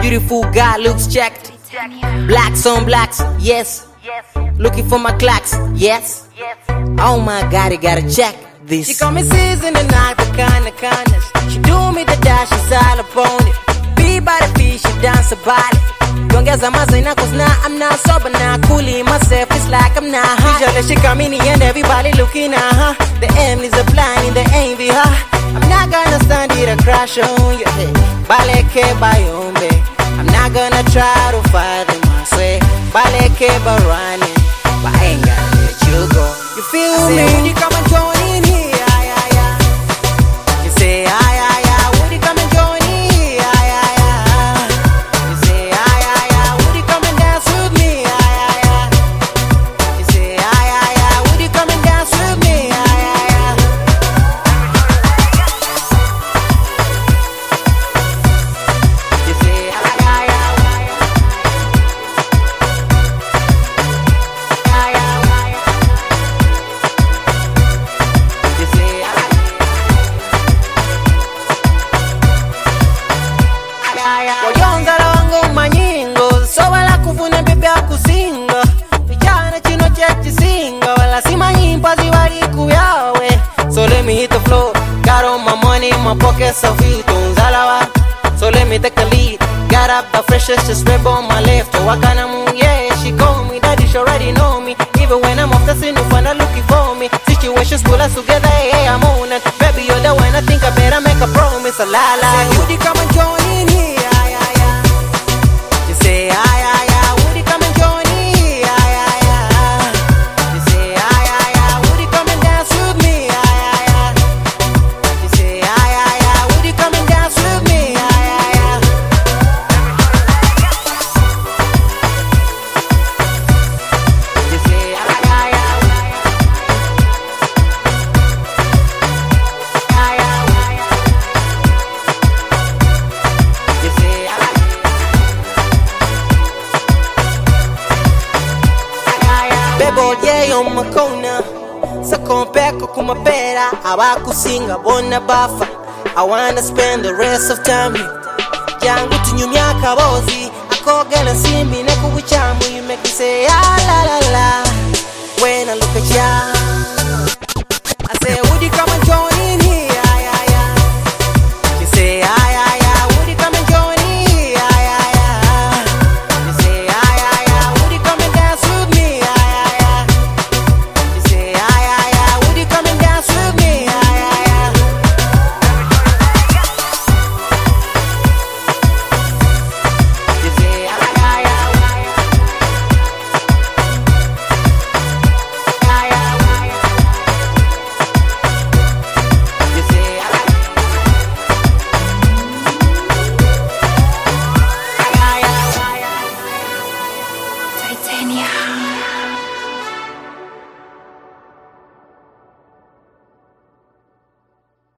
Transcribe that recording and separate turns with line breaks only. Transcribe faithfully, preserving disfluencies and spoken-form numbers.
beautiful guy looks checked. Blacks on blacks, yes. Looking for my clocks, yes. Oh my God, I gotta check this. She call me season the night, the kind of kindness. She do me the dash, she's all upon it. Be by the beach, she dance about it. Young as I'm a cause now I'm not sober, now cooling myself, it's like I'm not high. Usually she come in and everybody looking at her. The aim is a blind, the aim be her. I'm not gonna stand here to crash on your head. Baleke bayombe. I'm not gonna try to fight them, I say. Baleke barani. But I ain't gonna let you go. You feel I me? When you come and join in here, yeah, yeah, yeah. You say, ah, yeah, yeah. Would you come and join in here, yeah, yeah, yeah. You say, ah, yeah, yeah. Would you come and dance with me, yeah, yeah, yeah. You say, ah, yeah, yeah. Would you come and dance with me, yeah, yeah, yeah. You say, ah, yeah, yeah. Wayongala wangu manyingo sowela kuvuna bibya kusinga vijana chino chechisinga wala simanyimpa ziwali kuyawe. So let me hit the floor. Got all my money in my pocket, so feel tunzalawa. So let me take the lead. Got up the freshest, just rip on my left. Oh, I kinda move, yeah, she call me daddy, she already know me. Even when I'm off the scene, you find her looking for me. Situations pull us together, hey, hey, I'm on it. Baby, you're the one, I think I better make a promise. A la la, would you come and join in here? Yeah, yeah, yeah. You say, ah, yeah, yeah. Would you come and join in here? Yeah, yeah, yeah. You say, ah, yeah, yeah. Would you come and dance with me? Yeah, yeah, yeah. You say, ah, yeah, yeah. Would you come and dance with me? Yeah, yeah, yeah. You say, ah, yeah, yeah. Ah, yeah, yeah. You say, ah, Bebo yeah on my corner. Sa compare kuma pera abakusinga bona bafa. I wanna spend the rest of time with Jangu tinyumya kabozi akogena simbi ne kubichamu. You make me say ah la la la when I look at ya. I say would you come and join in here? Yeah, yeah, yeah. You say ah yeah, yeah. Would you come and join in here? Yeah, yeah, yeah. You say ah yeah, yeah. Would you come and dance with me? Yeah, yeah, yeah. You say ah yeah, yeah. Would you come and dance with me? Yeah, yeah, yeah. You say ah yeah, yeah. Ah, yeah, yeah. You say ah ah, yeah, yeah.
Titania.